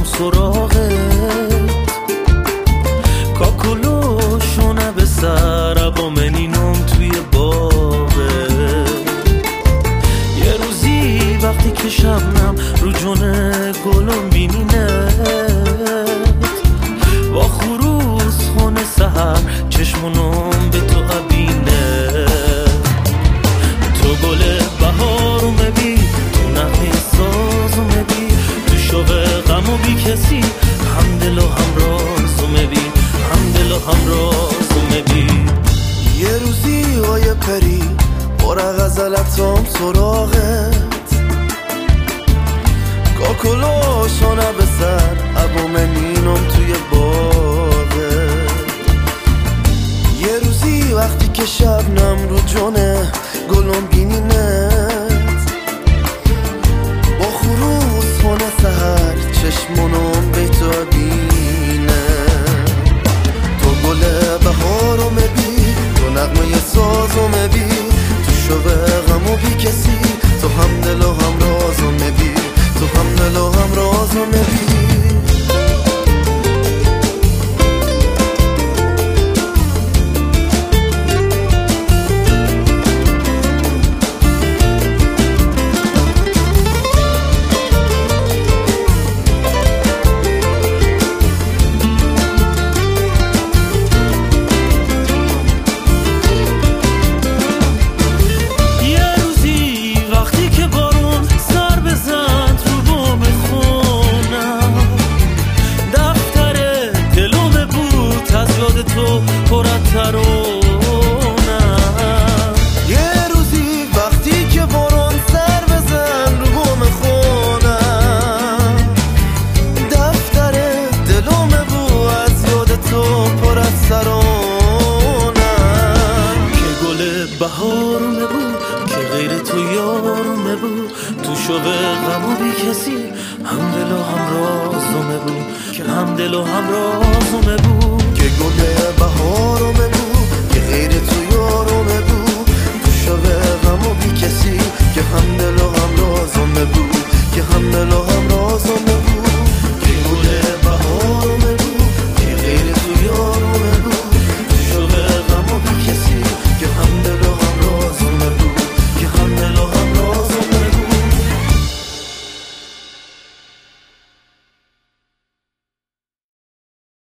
بیام سراغت، کاکلو شونه به سر با منینم توی باغت. یه روزی وقتی که شبنم رو جونه گلم بینینت، با خروس خونه سهر چشمونم به تو عبینه. تو گل بهارم بی، تو نغمه سازم بی، تو شوق غم و بی کسی همدل و همرازم بی، همدل و همرازم بی. یه روزی های پری باره غزلتام سراغت، کاکلو شانه به سر ابو منینم توی باغت. یه روزی وقتی که شبنم رو جونه گلم بینینت، با خروس خونه سهر چشمونم به تو بینه. تو گل بهارم بی، تو نغمه سازم بی، تو شوق غم و بی کسی، تو همدل و همرازم بی، تو همدل و همرازم بی. تو پر از ترانه‌ام. یه روزی وقتی که بارون سر بزن رو بوم خونم، دفتر دلم بو از یاد تو پر از ترانه‌ام. که گل بهارم بو، که غیر تو یارم بو، تو شوق غم و بی کسی همدل و همرازم بو، که همدل و همرازم بو.